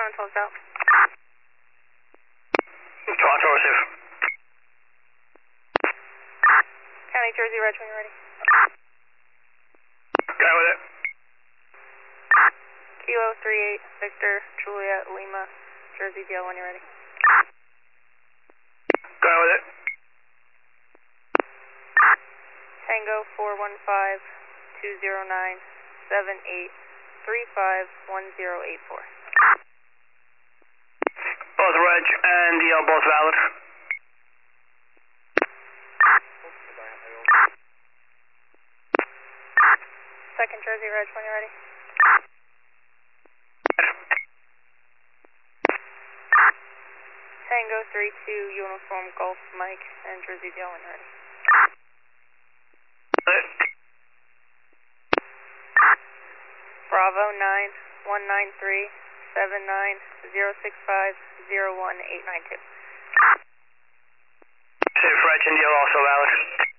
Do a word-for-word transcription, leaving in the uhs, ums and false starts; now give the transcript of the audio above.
seven twelve South. Toronto, receive. County, Jersey, Reg, when you're ready. Guy with it. Kilo three eight, Victor, Juliet, Lima, Jersey, D L when you're ready. Guy with it. Tango four one five, two zero nine, seven eight, three five one zero eight four. Both Reg and D L both valid. Second Jersey, Reg, when you're ready. Tango three two, Uniform Golf, Mike, and Jersey, D L when you're ready. Bravo nine one nine three seven nine zero six five zero one eight nine two. Safe Reg and D L also valid.